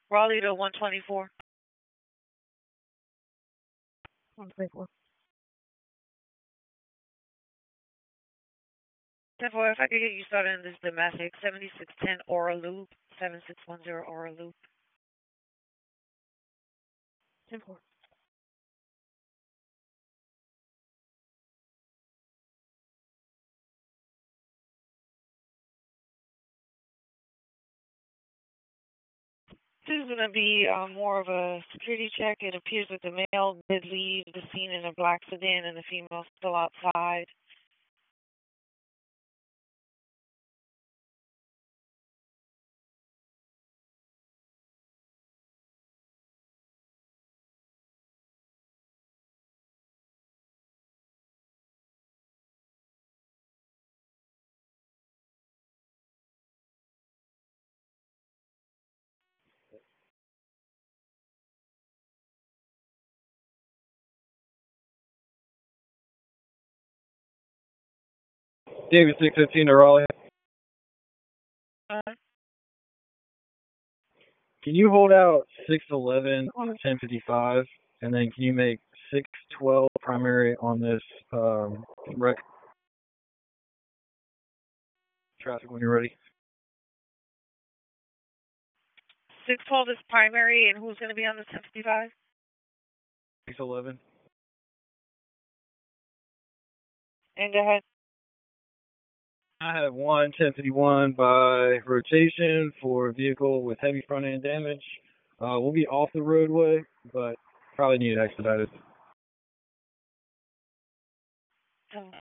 Raleigh to 124. 124. 10-4, if I could get you started in this domestic, 7610 Aura Loop, 7610 Aura Loop. 10-4. This is going to be more of a security check. It appears that the male did leave the scene in a black sedan and the female still outside. David 615 to Raleigh. Uh, Can you hold out 611 on a 1055, and then can you make 612 primary on this wreck traffic when you're ready? 612 is primary, and who's going to be on the 1055? 611. And go ahead. I have 1051 by rotation for a vehicle with heavy front end damage. We'll be off the roadway, but probably need it expedited.